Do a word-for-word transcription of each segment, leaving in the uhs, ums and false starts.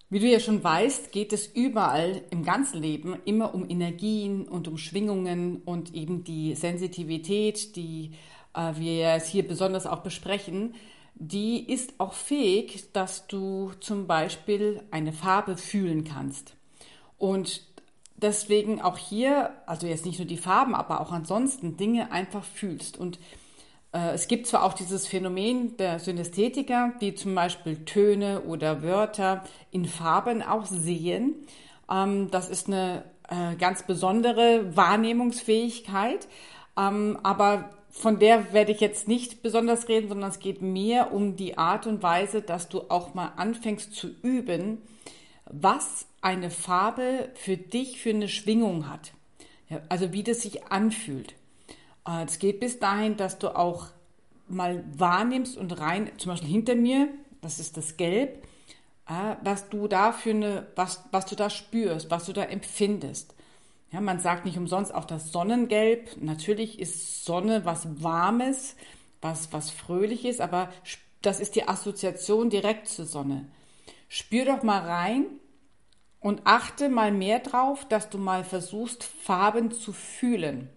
Wie du ja schon weißt, geht es überall im ganzen Leben immer um Energien und um Schwingungen und eben die Sensitivität, die äh, wir jetzt hier besonders auch besprechen, die ist auch fähig, dass du zum Beispiel eine Farbe fühlen kannst. Und deswegen auch hier, also jetzt nicht nur die Farben, aber auch ansonsten Dinge einfach fühlst. Und äh, es gibt zwar auch dieses Phänomen der Synästhetiker, die zum Beispiel Töne oder Wörter in Farben auch sehen. Ähm, das ist eine äh, ganz besondere Wahrnehmungsfähigkeit, ähm, aber von der werde ich jetzt nicht besonders reden, sondern es geht mehr um die Art und Weise, dass du auch mal anfängst zu üben, was eine Farbe für dich für eine Schwingung hat. Ja, also wie das sich anfühlt. Äh, Es geht bis dahin, dass du auch mal wahrnimmst und rein, zum Beispiel hinter mir, das ist das Gelb, äh, was du da für eine, was, was du da spürst, was du da empfindest. Ja, man sagt nicht umsonst auch das Sonnengelb. Natürlich ist Sonne was Warmes, was, was Fröhliches, aber das ist die Assoziation direkt zur Sonne. Spür doch mal rein und achte mal mehr drauf, dass du mal versuchst, Farben zu fühlen.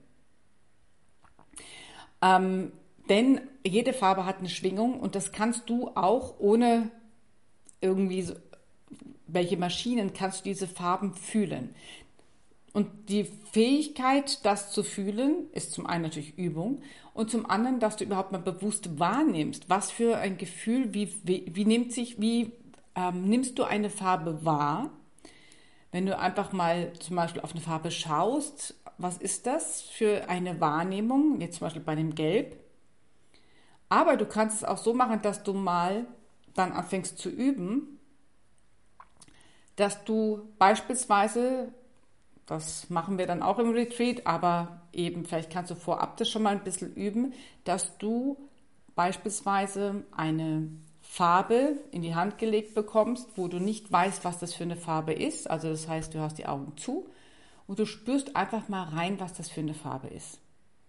Ähm, denn jede Farbe hat eine Schwingung und das kannst du auch ohne irgendwie so, welche Maschinen kannst du diese Farben fühlen. Und die Fähigkeit, das zu fühlen, ist zum einen natürlich Übung und zum anderen, dass du überhaupt mal bewusst wahrnimmst, was für ein Gefühl, wie, wie, wie nimmt sich, wie ähm, nimmst du eine Farbe wahr? Wenn du einfach mal zum Beispiel auf eine Farbe schaust, was ist das für eine Wahrnehmung, jetzt zum Beispiel bei dem Gelb? Aber du kannst es auch so machen, dass du mal dann anfängst zu üben, dass du beispielsweise, das machen wir dann auch im Retreat, aber eben vielleicht kannst du vorab das schon mal ein bisschen üben, dass du beispielsweise eine Farbe in die Hand gelegt bekommst, wo du nicht weißt, was das für eine Farbe ist. Also das heißt, du hast die Augen zu und du spürst einfach mal rein, was das für eine Farbe ist.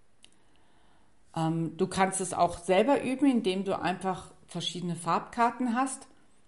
Ähm, du kannst es auch selber üben, indem du einfach verschiedene Farbkarten hast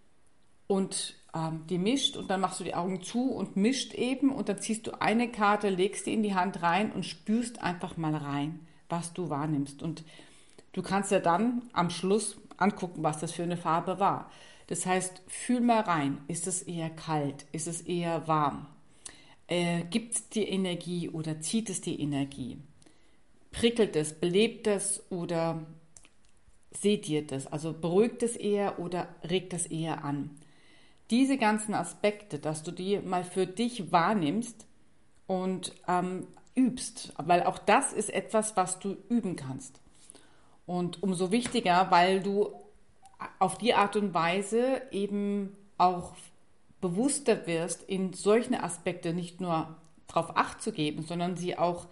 und ähm, die mischt und dann machst du die Augen zu und mischt eben und dann ziehst du eine Karte, legst die in die Hand rein und spürst einfach mal rein, was du wahrnimmst. Und du kannst ja dann am Schluss angucken, was das für eine Farbe war. Das heißt, fühl mal rein. Ist es eher kalt? Ist es eher warm? Äh, gibt es die Energie oder zieht es die Energie? Prickelt es, belebt es oder sediert es? Also beruhigt es eher oder regt es eher an? Diese ganzen Aspekte, dass du die mal für dich wahrnimmst und ähm, übst, weil auch das ist etwas, was du üben kannst. Und umso wichtiger, weil du auf die Art und Weise eben auch bewusster wirst, in solchen Aspekte nicht nur darauf Acht zu geben, sondern sie auch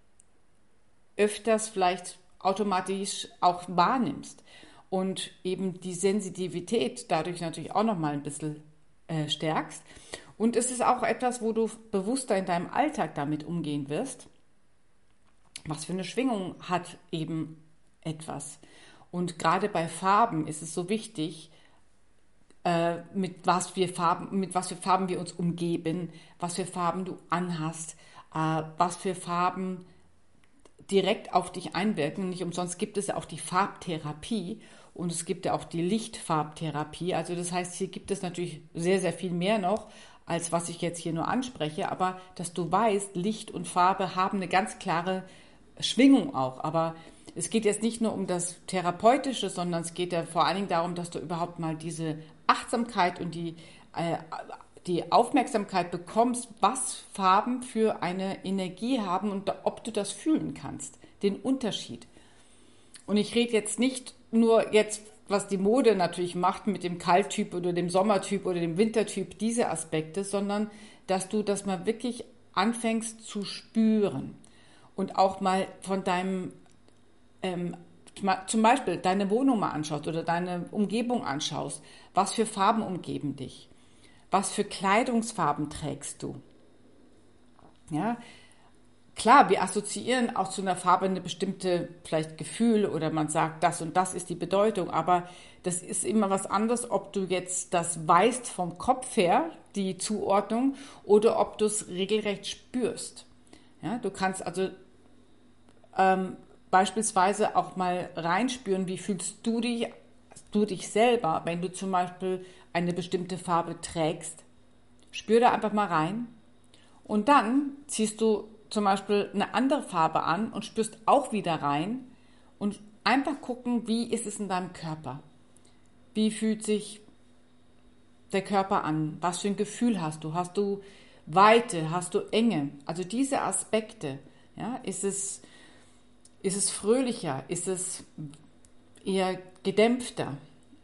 öfters vielleicht automatisch auch wahrnimmst und eben die Sensitivität dadurch natürlich auch nochmal ein bisschen äh, stärkst. Und es ist auch etwas, wo du bewusster in deinem Alltag damit umgehen wirst. Was für eine Schwingung hat eben etwas? Und gerade bei Farben ist es so wichtig, äh, mit, was wir Farben, mit was für Farben wir uns umgeben, was für Farben du anhast, äh, was für Farben direkt auf dich einwirken. Nicht umsonst gibt es ja auch die Farbtherapie und es gibt ja auch die Lichtfarbtherapie. Also das heißt, hier gibt es natürlich sehr, sehr viel mehr noch, als was ich jetzt hier nur anspreche. Aber dass du weißt, Licht und Farbe haben eine ganz klare Schwingung auch. Aber es geht jetzt nicht nur um das Therapeutische, sondern es geht ja vor allen Dingen darum, dass du überhaupt mal diese Achtsamkeit und die äh, die Aufmerksamkeit bekommst, was Farben für eine Energie haben und ob du das fühlen kannst, den Unterschied. Und ich rede jetzt nicht nur jetzt, was die Mode natürlich macht mit dem Kalttyp oder dem Sommertyp oder dem Wintertyp, diese Aspekte, sondern dass du das mal wirklich anfängst zu spüren und auch mal von deinem, ähm, zum Beispiel deine Wohnung mal anschaust oder deine Umgebung anschaust. Was für Farben umgeben dich? Was für Kleidungsfarben trägst du? Ja, klar, wir assoziieren auch zu einer Farbe eine bestimmte vielleicht Gefühl oder man sagt, das und das ist die Bedeutung, aber das ist immer was anderes, ob du jetzt das weißt vom Kopf her, die Zuordnung, oder ob du es regelrecht spürst. Ja, du kannst also ähm, beispielsweise auch mal reinspüren, wie fühlst du dich, du dich selber, wenn du zum Beispiel eine bestimmte Farbe trägst. Spür da einfach mal rein und dann ziehst du zum Beispiel eine andere Farbe an und spürst auch wieder rein und einfach gucken, wie ist es in deinem Körper? Wie fühlt sich der Körper an? Was für ein Gefühl hast du? Hast du Weite? Hast du Enge? Also diese Aspekte, ja, ist es, ist es fröhlicher? Ist es eher gedämpfter?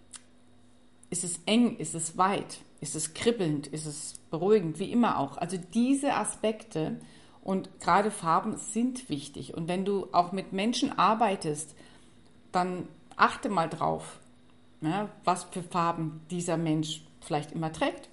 Ist es eng? Ist es weit? Ist es kribbelnd? Ist es beruhigend? Wie immer auch. Also diese Aspekte und gerade Farben sind wichtig. Und wenn du auch mit Menschen arbeitest, dann achte mal drauf, ja, was für Farben dieser Mensch vielleicht immer trägt.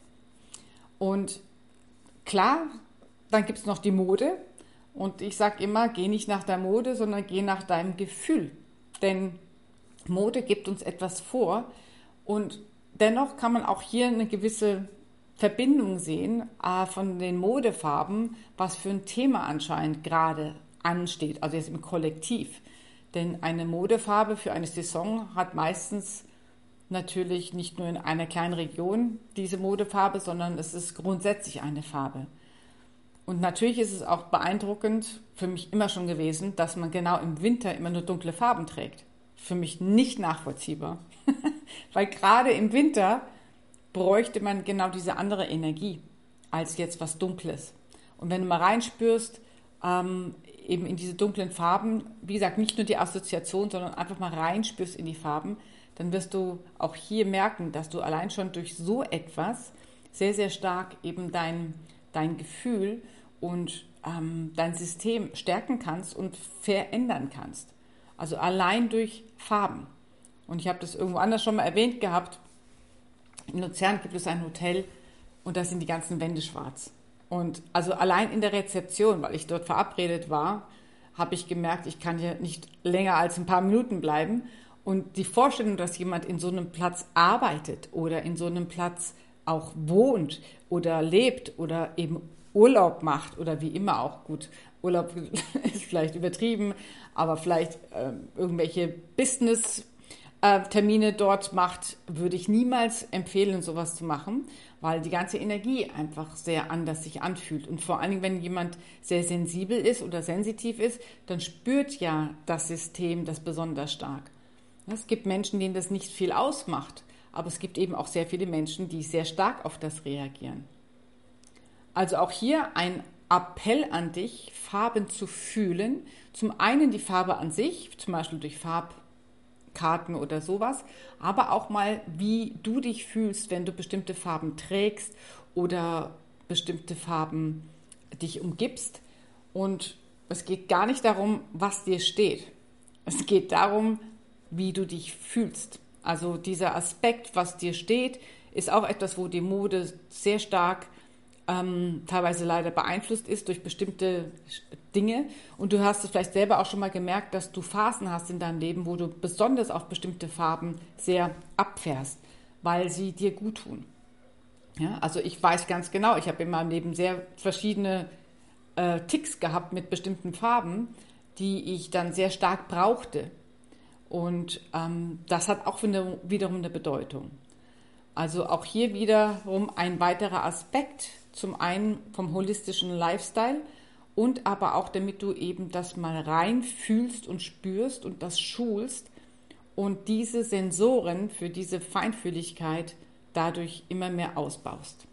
Und klar, dann gibt es noch die Mode. Und ich sage immer, geh nicht nach der Mode, sondern geh nach deinem Gefühl. Denn Mode gibt uns etwas vor. Und dennoch kann man auch hier eine gewisse Verbindung sehen äh, von den Modefarben, was für ein Thema anscheinend gerade ansteht, also jetzt im Kollektiv. Denn eine Modefarbe für eine Saison hat meistens natürlich nicht nur in einer kleinen Region diese Modefarbe, sondern es ist grundsätzlich eine Farbe. Und natürlich ist es auch beeindruckend, für mich immer schon gewesen, dass man genau im Winter immer nur dunkle Farben trägt. Für mich nicht nachvollziehbar. Weil gerade im Winter bräuchte man genau diese andere Energie als jetzt was Dunkles. Und wenn du mal reinspürst, ähm, eben in diese dunklen Farben, wie gesagt, nicht nur die Assoziation, sondern einfach mal reinspürst in die Farben, dann wirst du auch hier merken, dass du allein schon durch so etwas sehr, sehr stark eben dein, dein Gefühl und ähm, dein System stärken kannst und verändern kannst. Also allein durch Farben. Und ich habe das irgendwo anders schon mal erwähnt gehabt. In Luzern gibt es ein Hotel und da sind die ganzen Wände schwarz. Und also allein in der Rezeption, weil ich dort verabredet war, habe ich gemerkt, ich kann hier nicht länger als ein paar Minuten bleiben. Und die Vorstellung, dass jemand in so einem Platz arbeitet oder in so einem Platz auch wohnt oder lebt oder eben Urlaub macht oder wie immer auch, gut, Urlaub ist vielleicht übertrieben, aber vielleicht äh, irgendwelche Business- Termine dort macht, würde ich niemals empfehlen, sowas zu machen, weil die ganze Energie einfach sehr anders sich anfühlt. Und vor allen Dingen, wenn jemand sehr sensibel ist oder sensitiv ist, dann spürt ja das System das besonders stark. Es gibt Menschen, denen das nicht viel ausmacht, aber es gibt eben auch sehr viele Menschen, die sehr stark auf das reagieren. Also auch hier ein Appell an dich, Farben zu fühlen. Zum einen die Farbe an sich, zum Beispiel durch Farb Karten oder sowas, aber auch mal, wie du dich fühlst, wenn du bestimmte Farben trägst oder bestimmte Farben dich umgibst. Und es geht gar nicht darum, was dir steht. Es geht darum, wie du dich fühlst. Also dieser Aspekt, was dir steht, ist auch etwas, wo die Mode sehr stark ähm, teilweise leider beeinflusst ist durch bestimmte Dinge. Und du hast es vielleicht selber auch schon mal gemerkt, dass du Phasen hast in deinem Leben, wo du besonders auf bestimmte Farben sehr abfährst, weil sie dir gut tun. Ja, also ich weiß ganz genau, ich habe in meinem Leben sehr verschiedene äh, Ticks gehabt mit bestimmten Farben, die ich dann sehr stark brauchte. Und ähm, das hat auch eine, wiederum eine Bedeutung. Also auch hier wiederum ein weiterer Aspekt, zum einen vom holistischen Lifestyle und aber auch, damit du eben das mal rein fühlst und spürst und das schulst und diese Sensoren für diese Feinfühligkeit dadurch immer mehr ausbaust.